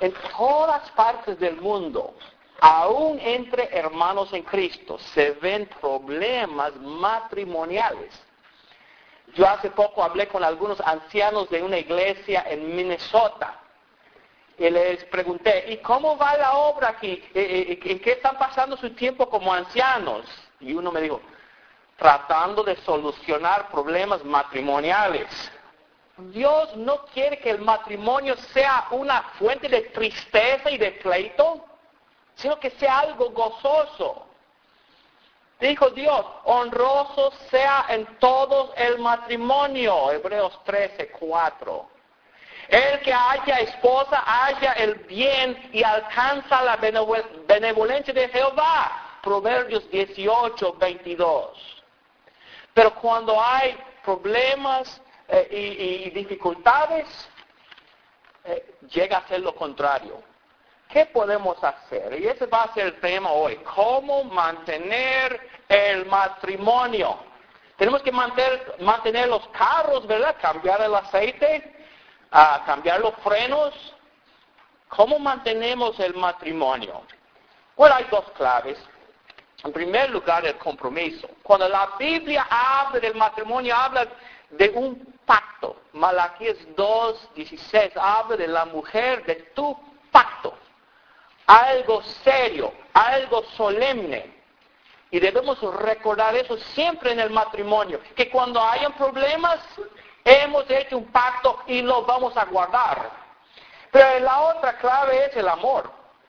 En todas partes del mundo, aún entre hermanos en Cristo, se ven problemas matrimoniales. Yo hace poco hablé con algunos ancianos de una iglesia en Minnesota. Y les pregunté, ¿y cómo va la obra aquí? ¿En qué están pasando su tiempo como ancianos? Y uno me dijo, tratando de solucionar problemas matrimoniales. Dios no quiere que el matrimonio sea una fuente de tristeza y de pleito, sino que sea algo gozoso. Dijo Dios, honroso sea en todo el matrimonio. Hebreos 13:4. El que haya esposa, haya el bien y alcanza la benevolencia de Jehová. Proverbios 18:22. Pero cuando hay problemas y dificultades, llega a ser lo contrario. ¿Qué podemos hacer? Y ese va a ser el tema hoy. ¿Cómo mantener el matrimonio? Tenemos que mantener los carros, ¿verdad? Cambiar el aceite, cambiar los frenos. ¿Cómo mantenemos el matrimonio? Bueno, hay dos claves. En primer lugar, el compromiso. Cuando la Biblia habla del matrimonio, habla de un pacto. Malaquías 2:16 habla de la mujer, de tu pacto. Algo serio, algo solemne. Y debemos recordar eso siempre en el matrimonio. Que cuando hayan problemas, hemos hecho un pacto y lo vamos a guardar. Pero la otra clave es el amor.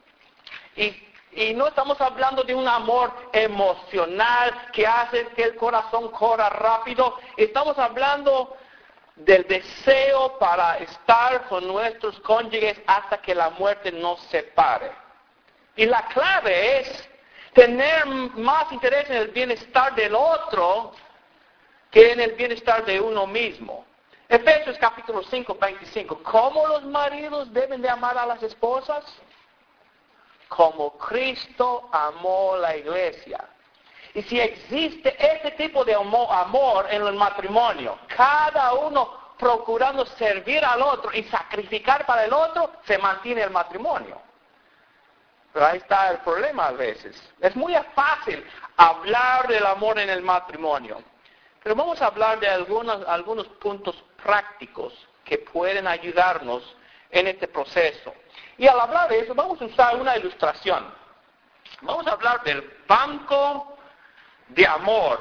Y no estamos hablando de un amor emocional que hace que el corazón corra rápido. Estamos hablando del deseo para estar con nuestros cónyuges hasta que la muerte nos separe. Y la clave es tener más interés en el bienestar del otro que en el bienestar de uno mismo. Efesios capítulo 5:25. ¿Cómo los maridos deben de amar a las esposas? Como Cristo amó la iglesia. Y si existe ese tipo de amor en el matrimonio, cada uno procurando servir al otro y sacrificar para el otro, se mantiene el matrimonio. Pero ahí está el problema a veces. Es muy fácil hablar del amor en el matrimonio. Pero vamos a hablar de algunos puntos prácticos que pueden ayudarnos en este proceso. Y al hablar de eso, vamos a usar una ilustración. Vamos a hablar del banco de amor.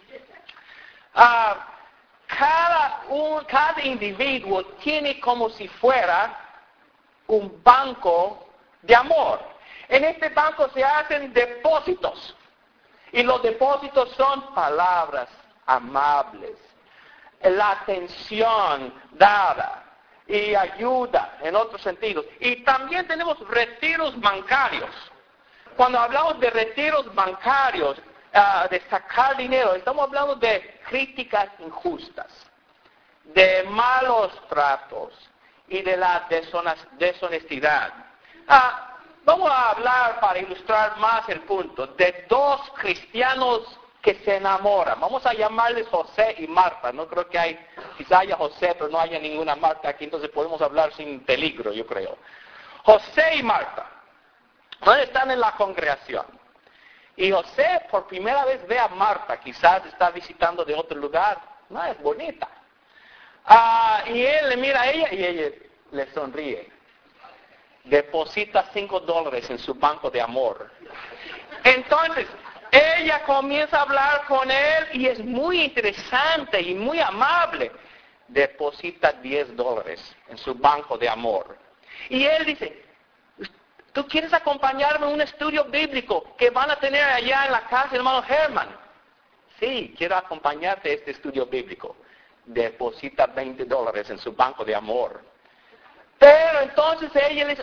Cada individuo tiene como si fuera un banco de amor. En este banco se hacen depósitos. Y los depósitos son palabras amables, la atención dada y ayuda en otros sentidos. Y también tenemos retiros bancarios. Cuando hablamos de retiros bancarios, de sacar dinero, estamos hablando de críticas injustas, de malos tratos y de la deshonestidad. Vamos a hablar, para ilustrar más el punto, de dos cristianos que se enamoran. Vamos a llamarles José y Marta. No creo que quizá haya José, pero no haya ninguna Marta aquí, entonces podemos hablar sin peligro, yo creo. José y Marta. Están en la congregación. Y José por primera vez ve a Marta, quizás está visitando de otro lugar. No, es bonita. Y él le mira a ella y ella le sonríe. Deposita $5 en su banco de amor. Entonces, ella comienza a hablar con él y es muy interesante y muy amable. Deposita $10 en su banco de amor. Y él dice, ¿tú quieres acompañarme a un estudio bíblico que van a tener allá en la casa del hermano Herman? Sí, quiero acompañarte a este estudio bíblico. Deposita $20 en su banco de amor. Pero entonces ella le dice,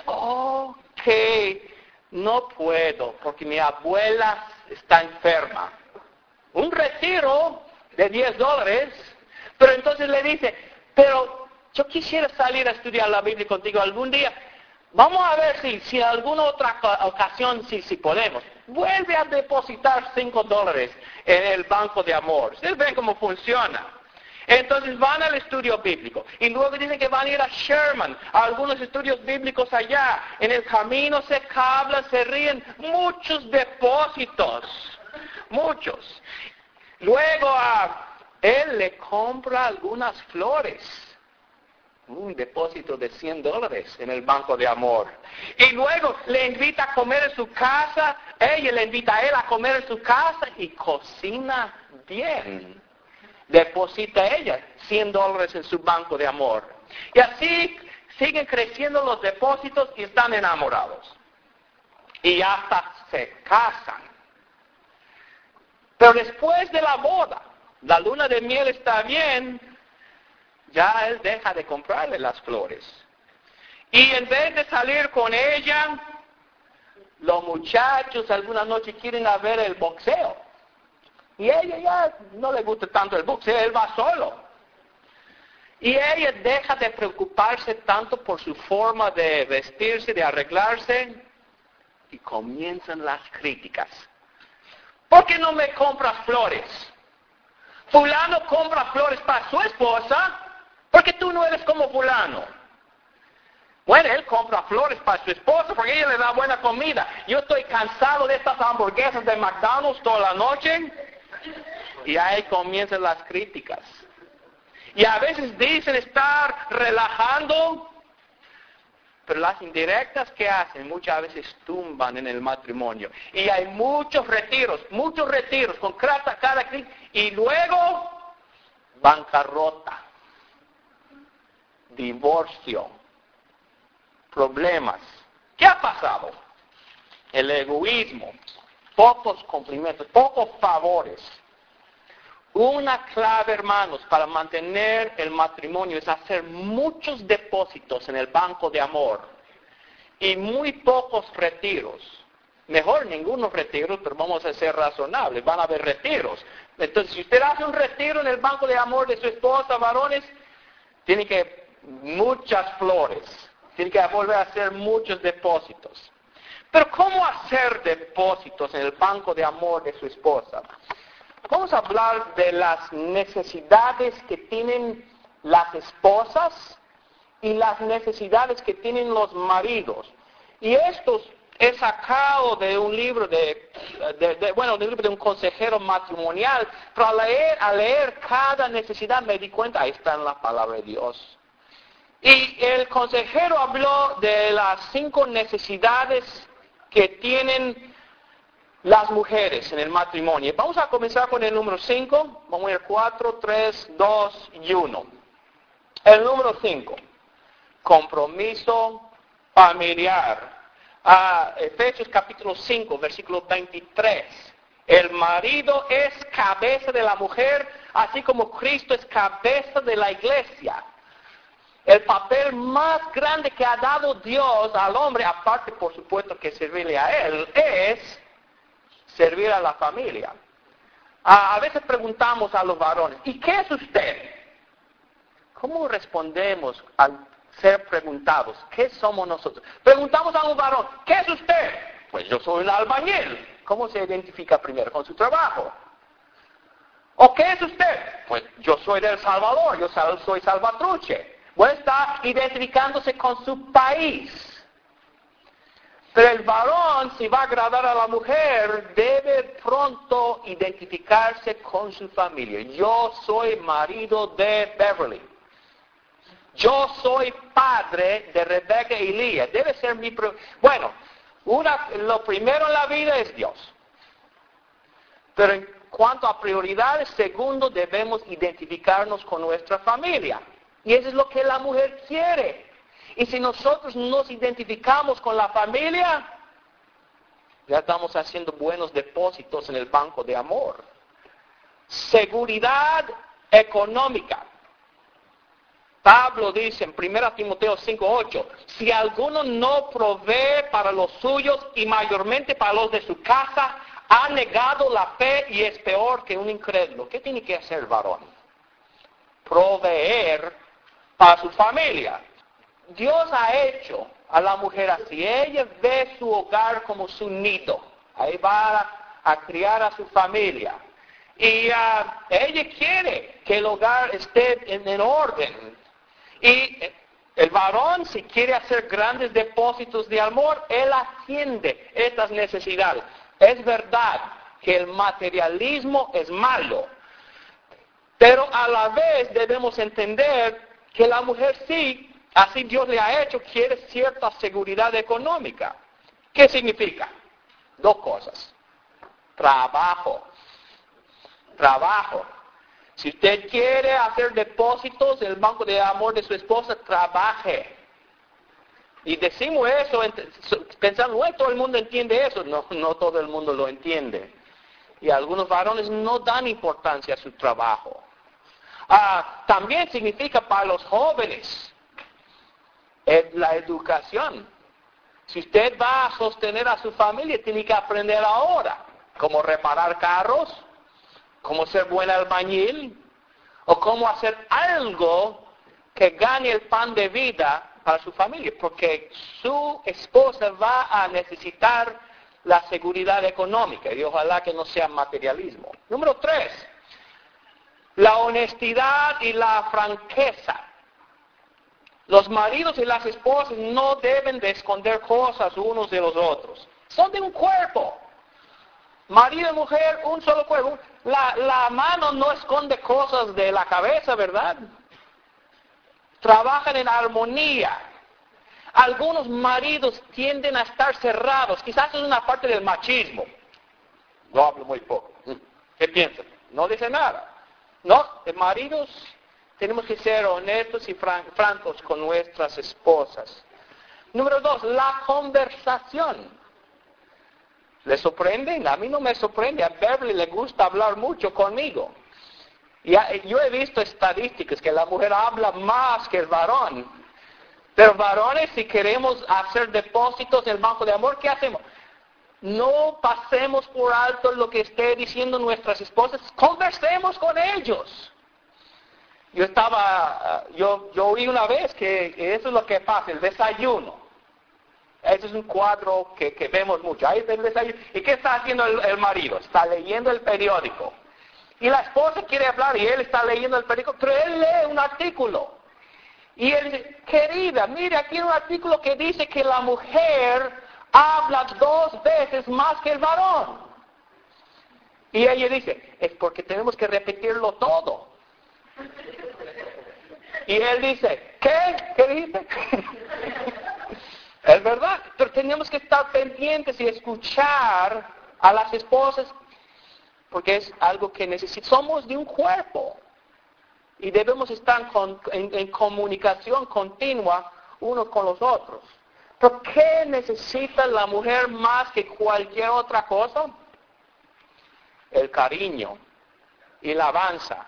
no puedo porque mi abuela está enferma. Un retiro de $10, pero entonces le dice, pero yo quisiera salir a estudiar la Biblia contigo algún día. Vamos a ver si en alguna otra ocasión si podemos. Vuelve a depositar $5 en el banco de amor. Ustedes ven cómo funciona. Entonces van al estudio bíblico. Y luego dicen que van a ir a Sherman, a algunos estudios bíblicos allá. En el camino se hablan, se ríen. Muchos depósitos. Muchos. Luego él le compra algunas flores. Un depósito de $100 en el banco de amor. Y luego le invita a comer en su casa. Ella le invita a él a comer en su casa y cocina bien. Deposita ella $100 en su banco de amor. Y así siguen creciendo los depósitos y están enamorados. Y hasta se casan. Pero después de la boda, la luna de miel está bien, ya él deja de comprarle las flores. Y en vez de salir con ella, los muchachos algunas noches quieren ir a ver el boxeo. Y ella ya no le gusta tanto el boxeo, él va solo. Y ella deja de preocuparse tanto por su forma de vestirse, de arreglarse, y comienzan las críticas. ¿Por qué no me compras flores? Fulano compra flores para su esposa, porque tú no eres como fulano. Bueno, él compra flores para su esposa porque ella le da buena comida. Yo estoy cansado de estas hamburguesas de McDonald's toda la noche. Y ahí comienzan las críticas. Y a veces dicen estar relajando, pero las indirectas que hacen muchas veces tumban en el matrimonio. Y hay muchos retiros con cada crítica. Y luego, bancarrota, divorcio, problemas. ¿Qué ha pasado? El egoísmo, pocos cumplimientos, pocos favores. Una clave, hermanos, para mantener el matrimonio es hacer muchos depósitos en el banco de amor y muy pocos retiros. Mejor ningunos retiros, pero vamos a ser razonables, van a haber retiros. Entonces, si usted hace un retiro en el banco de amor de su esposa, varones, tiene que muchas flores, tiene que volver a hacer muchos depósitos. Pero ¿cómo hacer depósitos en el banco de amor de su esposa? Vamos a hablar de las necesidades que tienen las esposas y las necesidades que tienen los maridos. Y esto es sacado de un libro de un consejero matrimonial, pero al leer cada necesidad me di cuenta, ahí está en la palabra de Dios. Y el consejero habló de las 5 necesidades que tienen las mujeres en el matrimonio. Vamos a comenzar con el número 5. Vamos a ir 4, 3, 2 y 1. El número 5. Compromiso familiar. Efesios capítulo 5, versículo 23. El marido es cabeza de la mujer, así como Cristo es cabeza de la iglesia. El papel más grande que ha dado Dios al hombre, aparte por supuesto que servirle a él, es servir a la familia. A veces preguntamos a los varones, ¿y qué es usted? ¿Cómo respondemos al ser preguntados? ¿Qué somos nosotros? Preguntamos a un varón, ¿qué es usted? Pues yo soy un albañil. ¿Cómo se identifica primero? Con su trabajo. ¿O qué es usted? Pues yo soy del Salvador, yo soy salvatruche. Bueno, está identificándose con su país. Pero el varón, si va a agradar a la mujer, debe pronto identificarse con su familia. Yo soy marido de Beverly. Yo soy padre de Rebeca y Lía. Debe ser mi... Bueno, lo primero en la vida es Dios. Pero en cuanto a prioridades, segundo, debemos identificarnos con nuestra familia. Y eso es lo que la mujer quiere. Y si nosotros nos identificamos con la familia, ya estamos haciendo buenos depósitos en el banco de amor. Seguridad económica. Pablo dice en 1 Timoteo 5:8, si alguno no provee para los suyos y mayormente para los de su casa, ha negado la fe y es peor que un incrédulo. ¿Qué tiene que hacer el varón? Proveer para su familia. Dios ha hecho a la mujer así. Ella ve su hogar como su nido. Ahí va a criar a su familia. Y ella quiere que el hogar esté en orden. Y el varón, si quiere hacer grandes depósitos de amor, él atiende estas necesidades. Es verdad que el materialismo es malo, pero a la vez debemos entender que la mujer sí, así Dios le ha hecho, quiere cierta seguridad económica. ¿Qué significa? Dos cosas. Trabajo. Si usted quiere hacer depósitos en el banco de amor de su esposa, trabaje. Y decimos eso pensando, bueno, todo el mundo entiende eso. No todo el mundo lo entiende. Y algunos varones no dan importancia a su trabajo. También significa para los jóvenes la educación. Si usted va a sostener a su familia, tiene que aprender ahora cómo reparar carros, cómo ser buen albañil, o cómo hacer algo que gane el pan de vida para su familia, porque su esposa va a necesitar la seguridad económica, y ojalá que no sea materialismo. Número 3, la honestidad y la franqueza. Los maridos y las esposas no deben de esconder cosas unos de los otros. Son de un cuerpo. Marido y mujer, un solo cuerpo. La mano no esconde cosas de la cabeza, ¿verdad? Trabajan en armonía. Algunos maridos tienden a estar cerrados. Quizás es una parte del machismo. No hablo muy poco. ¿Qué piensan? No dice nada. No, maridos, tenemos que ser honestos y francos con nuestras esposas. Número 2, la conversación. ¿Le sorprende? A mí no me sorprende. A Beverly le gusta hablar mucho conmigo. Yo he visto estadísticas que la mujer habla más que el varón. Pero varones, si queremos hacer depósitos en el banco de amor, ¿qué hacemos? No pasemos por alto lo que esté diciendo nuestras esposas. Conversemos con ellos. Yo oí una vez que eso es lo que pasa, el desayuno. Ese es un cuadro que vemos mucho. Ahí está el desayuno. ¿Y qué está haciendo el marido? Está leyendo el periódico. Y la esposa quiere hablar y él está leyendo el periódico, pero él lee un artículo. Y él dice, querida, mire, aquí hay un artículo que dice que la mujer habla 2 veces más que el varón. Y ella dice, es porque tenemos que repetirlo todo. Y él dice, ¿qué? ¿Qué dijiste? Es verdad, pero tenemos que estar pendientes y escuchar a las esposas, porque es algo que necesitamos. Somos de un cuerpo y debemos estar en comunicación continua unos con los otros. ¿Pero qué necesita la mujer más que cualquier otra cosa? El cariño y la alabanza.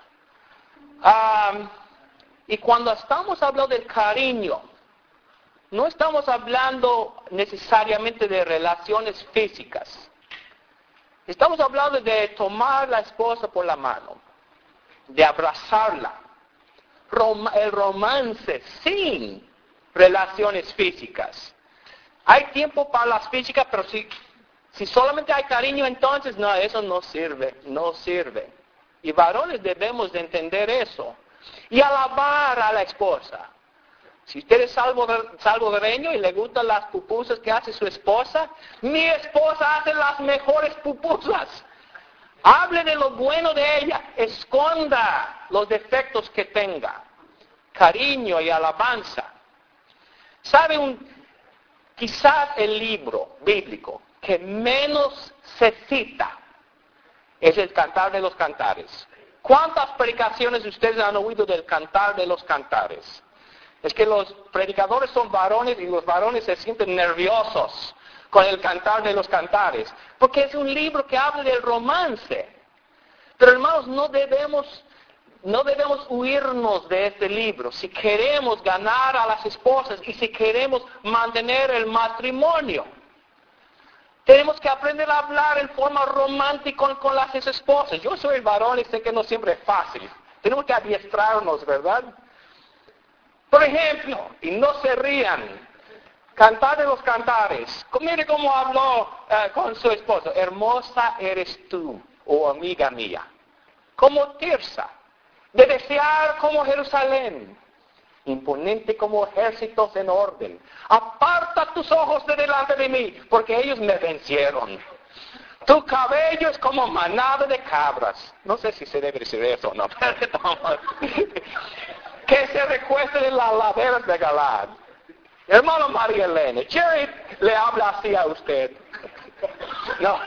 Y cuando estamos hablando del cariño, no estamos hablando necesariamente de relaciones físicas. Estamos hablando de tomar a la esposa por la mano, de abrazarla. El romance sin relaciones físicas. Hay tiempo para las físicas, pero si solamente hay cariño, entonces no, eso no sirve. Y varones debemos de entender eso. Y alabar a la esposa. Si usted es salvadoreño y le gustan las pupusas que hace su esposa, mi esposa hace las mejores pupusas. Hable de lo bueno de ella, esconda los defectos que tenga. Cariño y alabanza. ¿Sabe quizás el libro bíblico que menos se cita es el Cantar de los Cantares? ¿Cuántas predicaciones ustedes han oído del Cantar de los Cantares? Es que los predicadores son varones y los varones se sienten nerviosos con el Cantar de los Cantares, porque es un libro que habla del romance. Pero hermanos, no debemos huirnos de este libro. Si queremos ganar a las esposas y si queremos mantener el matrimonio, tenemos que aprender a hablar en forma romántica con las esposas. Yo soy varón y sé que no siempre es fácil. Tenemos que adiestrarnos, ¿verdad? Por ejemplo, y no se rían, Cantar de los Cantares. Mire cómo habló con su esposo. Hermosa eres tú, oh amiga mía. como Tirsa, de desear como Jerusalén, imponente como ejércitos en orden. Aparta tus ojos de delante de mí, porque ellos me vencieron. Tu cabello es como manada de cabras. No sé si se debe decir eso o no. Que se recuesten en las laderas de Galaad. Hermano María Elena, Jerry le habla así a usted. No.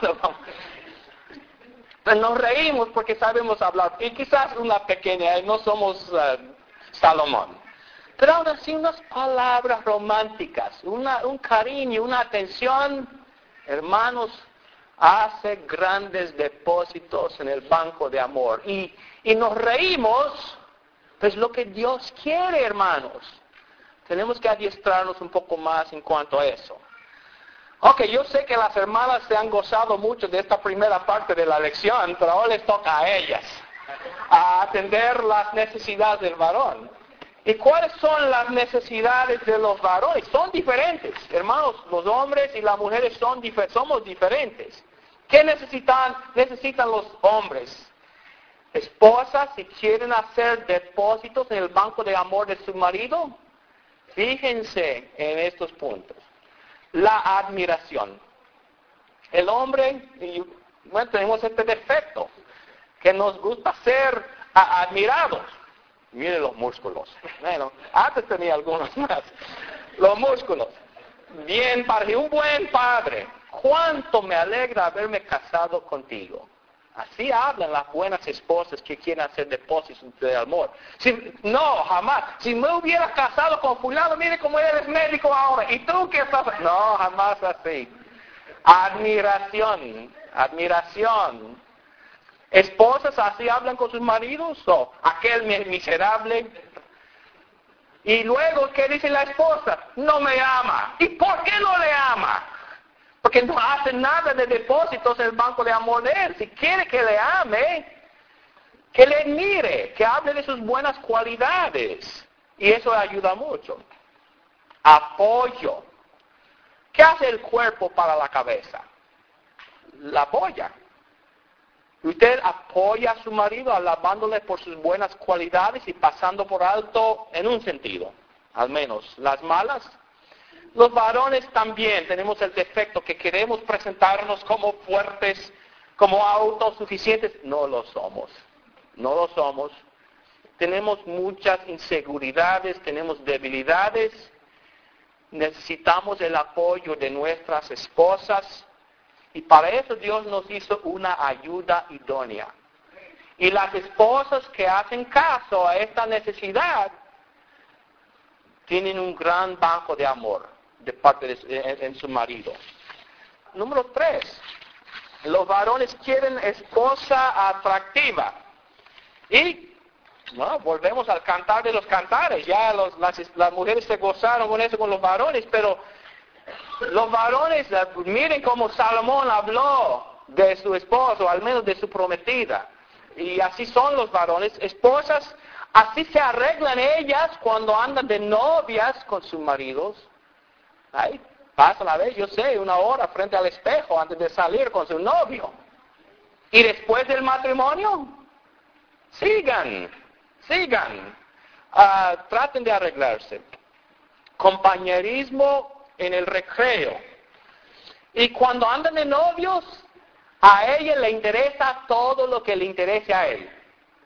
Nos reímos porque sabemos hablar. Y quizás una pequeña, no somos Salomón. Pero aún así unas palabras románticas, un cariño, una atención, hermanos, hace grandes depósitos en el banco de amor. Y nos reímos, pues lo que Dios quiere, hermanos. Tenemos que adiestrarnos un poco más en cuanto a eso. Ok, yo sé que las hermanas se han gozado mucho de esta primera parte de la lección, pero ahora les toca a ellas a atender las necesidades del varón. ¿Y cuáles son las necesidades de los varones? Son diferentes. Hermanos, los hombres y las mujeres somos diferentes. ¿Qué necesitan los hombres? Esposas, si quieren hacer depósitos en el banco de amor de su marido, fíjense en estos puntos. La admiración. El hombre, bueno, tenemos este defecto, que nos gusta ser admirados. Mire los músculos. Bueno, antes tenía algunos más. Los músculos. Bien, padre, un buen padre. Cuánto me alegra haberme casado contigo. Así hablan las buenas esposas que quieren hacer depósitos de amor. No, jamás. Si me hubiera casado con fulano, mire cómo eres médico ahora. ¿Y tú qué estás? No, jamás así. Admiración. ¿Esposas así hablan con sus maridos? ¿O aquel miserable? Y luego, ¿qué dice la esposa? No me ama. ¿Y por qué no le ama? Porque no hace nada de depósitos en el banco de amor de él. Si quiere que le ame, que le admire, que hable de sus buenas cualidades. Y eso ayuda mucho. Apoyo. ¿Qué hace el cuerpo para la cabeza? La apoya. Usted apoya a su marido alabándole por sus buenas cualidades y pasando por alto en un sentido, al menos las malas. Los varones también tenemos el defecto que queremos presentarnos como fuertes, como autosuficientes. No lo somos. Tenemos muchas inseguridades, tenemos debilidades. Necesitamos el apoyo de nuestras esposas. Y para eso Dios nos hizo una ayuda idónea. Y las esposas que hacen caso a esta necesidad tienen un gran banco de amor de parte en su marido. Número 3. Los varones quieren esposa atractiva. Y volvemos al cantar de los cantares. Ya las mujeres se gozaron con eso con los varones, pero los varones, miren cómo Salomón habló de su esposo, al menos de su prometida. Y así son los varones. Esposas, así se arreglan ellas cuando andan de novias con sus maridos. Ahí pasan a ver, yo sé, 1 hora frente al espejo antes de salir con su novio. Y después del matrimonio, sigan. Traten de arreglarse. Compañerismo en el recreo. Y cuando andan de novios, a ella le interesa todo lo que le interese a él.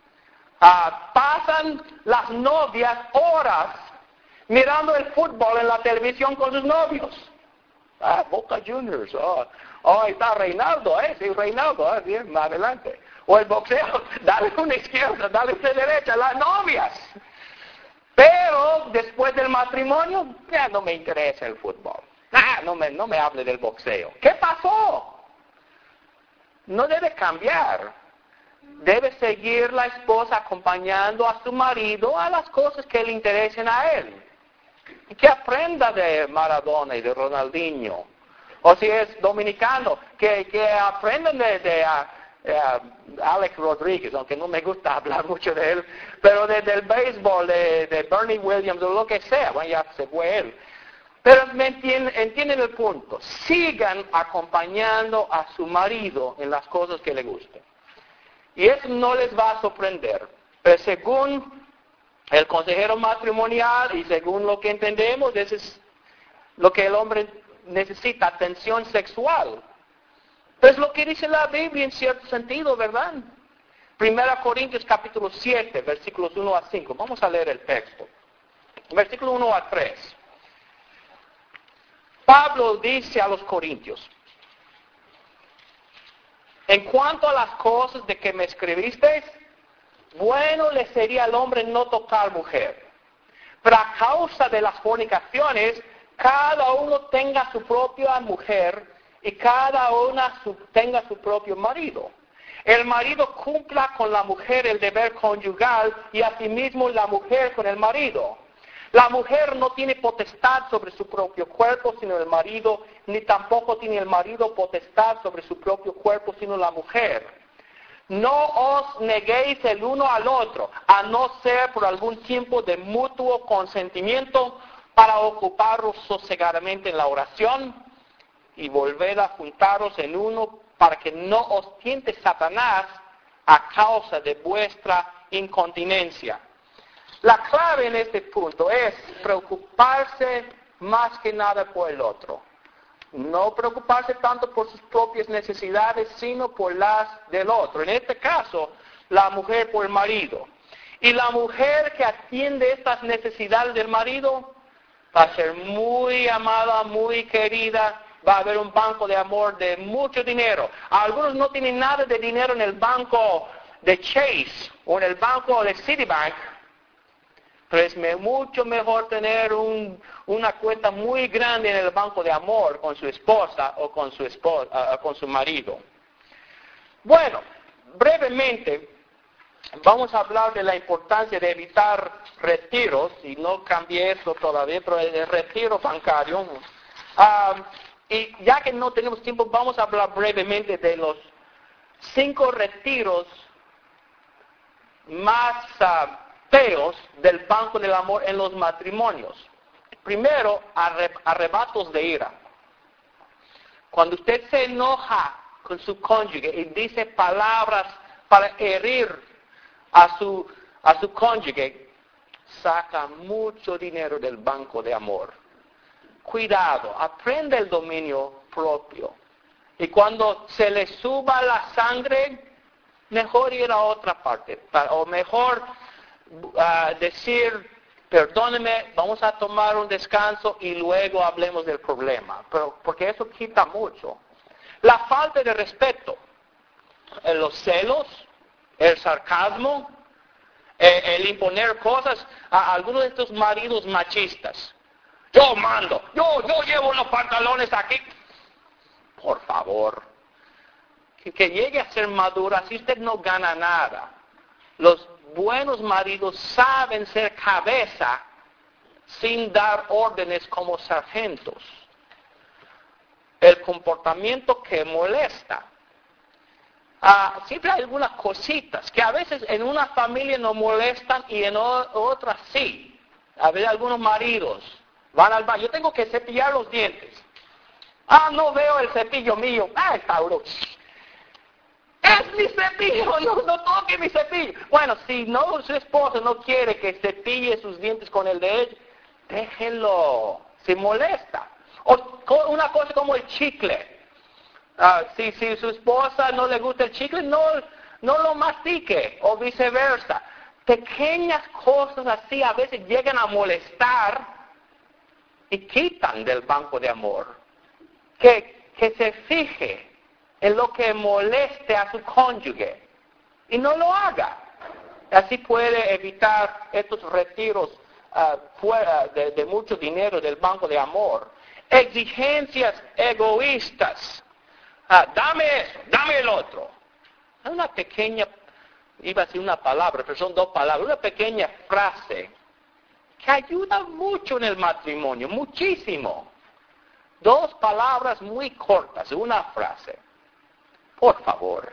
Pasan las novias horas mirando el fútbol en la televisión con sus novios. Boca Juniors. Está Reinaldo, sí, Reinaldo, bien, adelante. O el boxeo, dale una izquierda, dale una derecha, las novias. Pero después del matrimonio, ya no me interesa el fútbol. No me hable del boxeo. ¿Qué pasó? No debe cambiar. Debe seguir la esposa acompañando a su marido a las cosas que le interesen a él. Y que aprenda de Maradona y de Ronaldinho. O si es dominicano, que aprendan de Alex Rodríguez, aunque no me gusta hablar mucho de él, pero del béisbol, de Bernie Williams o lo que sea. Bueno, ya se fue él. Pero entienden el punto. Sigan acompañando a su marido en las cosas que le gusten. Y eso no les va a sorprender. Pero según el consejero matrimonial y según lo que entendemos, eso es lo que el hombre necesita, atención sexual. Pero es lo que dice la Biblia en cierto sentido, ¿verdad? 1 Corintios capítulo 7, versículos 1 a 5. Vamos a leer el texto. Versículo 1 a 3. Pablo dice a los corintios: en cuanto a las cosas de que me escribisteis, bueno le sería al hombre no tocar mujer. Pero a causa de las fornicaciones, cada uno tenga su propia mujer y cada una tenga su propio marido. El marido cumpla con la mujer el deber conyugal y asimismo la mujer con el marido. La mujer no tiene potestad sobre su propio cuerpo sino el marido, ni tampoco tiene el marido potestad sobre su propio cuerpo sino la mujer. No os neguéis el uno al otro, a no ser por algún tiempo de mutuo consentimiento, para ocuparos sosegadamente en la oración y volver a juntaros en uno, para que no os tiente Satanás a causa de vuestra incontinencia. La clave en este punto es preocuparse más que nada por el otro. No preocuparse tanto por sus propias necesidades, sino por las del otro. En este caso, la mujer por el marido. Y la mujer que atiende estas necesidades del marido va a ser muy amada, muy querida. Va a haber un banco de amor de mucho dinero. Algunos no tienen nada de dinero en el banco de Chase o en el banco de Citibank. Pero es mucho mejor tener una cuenta muy grande en el banco de amor con su esposa o con su marido. Bueno, brevemente vamos a hablar de la importancia de evitar retiros, y no cambié eso todavía, pero el retiro bancario. Y ya que no tenemos tiempo, vamos a hablar brevemente de los 5 retiros más feos del banco del amor en los matrimonios. Primero, arrebatos de ira. Cuando usted se enoja con su cónyuge y dice palabras para herir a su cónyuge, saca mucho dinero del banco de amor. Cuidado, aprende el dominio propio. Y cuando se le suba la sangre, mejor ir a otra parte. O mejor decir, perdóneme, vamos a tomar un descanso y luego hablemos del problema. Porque eso quita mucho. La falta de respeto, los celos, el sarcasmo, el imponer cosas a algunos de estos maridos machistas. Yo mando, yo llevo los pantalones aquí. Por favor, que llegue a ser madura, si usted no gana nada. Los buenos maridos saben ser cabeza sin dar órdenes como sargentos. El comportamiento que molesta. Siempre hay algunas cositas que a veces en una familia no molestan y en otras sí. A veces algunos maridos van al baño. Yo tengo que cepillar los dientes. No veo el cepillo mío. Tauro. Es mi cepillo, no toque mi cepillo. Bueno, si no, su esposo no quiere que cepille sus dientes con el de ella, déjenlo. Se molesta. O una cosa como el chicle. Si su esposa no le gusta el chicle, no lo mastique. O viceversa. Pequeñas cosas así a veces llegan a molestar y quitan del banco de amor. Que se fije en lo que moleste a su cónyuge y no lo haga. Así puede evitar estos retiros fuera de mucho dinero del banco de amor. Exigencias egoístas. Dame eso, dame el otro. Hay una pequeña, iba a decir una palabra, pero son 2 palabras, una pequeña frase que ayuda mucho en el matrimonio, muchísimo. 2 palabras muy cortas, una frase. Por favor,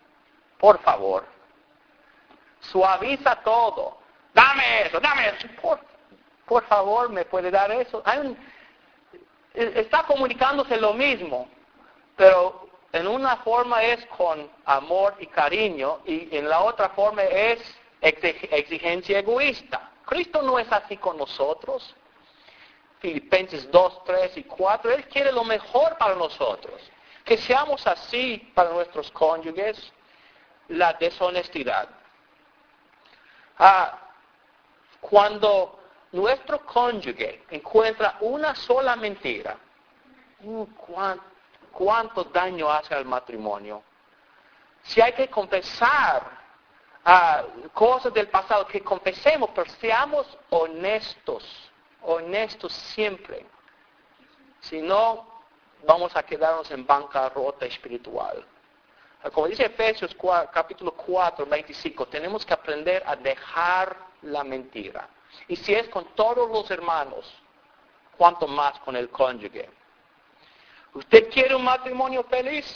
suaviza todo. Dame eso. Por favor, ¿me puede dar eso? Está comunicándose lo mismo, pero en una forma es con amor y cariño y en la otra forma es exigencia egoísta. Cristo no es así con nosotros. Filipenses 2, 3 y 4, Él quiere lo mejor para nosotros. Que seamos así para nuestros cónyuges. La deshonestidad. Cuando nuestro cónyuge encuentra una sola mentira, ¿cuánto daño hace al matrimonio? Si hay que confesar cosas del pasado, que confesemos, pero seamos honestos siempre. Si no, vamos a quedarnos en bancarrota espiritual. Como dice Efesios capítulo 4, 25, tenemos que aprender a dejar la mentira. Y si es con todos los hermanos, cuánto más con el cónyuge. ¿Usted quiere un matrimonio feliz?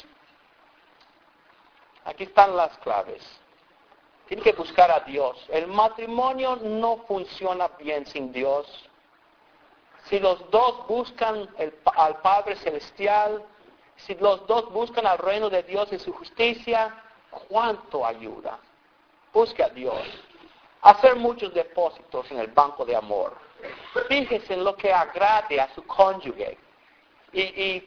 Aquí están las claves. Tiene que buscar a Dios. El matrimonio no funciona bien sin Dios. Si los dos buscan al Padre Celestial, si los dos buscan al reino de Dios y su justicia, ¿cuánto ayuda? Busque a Dios. Hacer muchos depósitos en el banco de amor. Fíjese en lo que agrade a su cónyuge. Y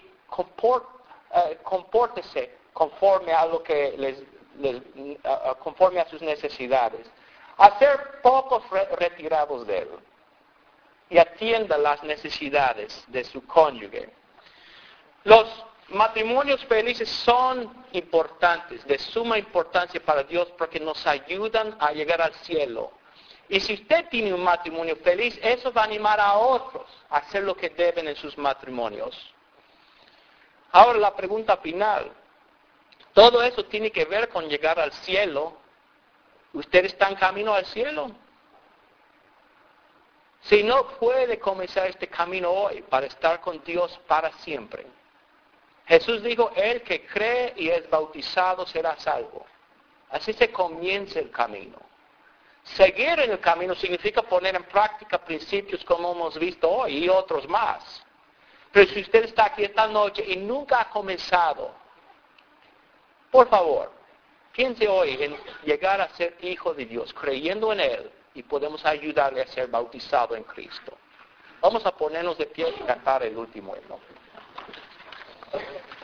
compórtese conforme a lo que conforme a sus necesidades. Hacer pocos retirados de él. Y atienda las necesidades de su cónyuge. Los matrimonios felices son importantes, de suma importancia para Dios, porque nos ayudan a llegar al cielo. Y si usted tiene un matrimonio feliz, eso va a animar a otros a hacer lo que deben en sus matrimonios. Ahora la pregunta final. Todo eso tiene que ver con llegar al cielo. ¿Usted está en camino al cielo? Si no puede comenzar este camino hoy para estar con Dios para siempre. Jesús dijo, el que cree y es bautizado será salvo. Así se comienza el camino. Seguir en el camino significa poner en práctica principios como hemos visto hoy y otros más. Pero si usted está aquí esta noche y nunca ha comenzado, por favor, piense hoy en llegar a ser hijo de Dios, creyendo en Él, y podemos ayudarle a ser bautizado en Cristo. Vamos a ponernos de pie y cantar el último himno.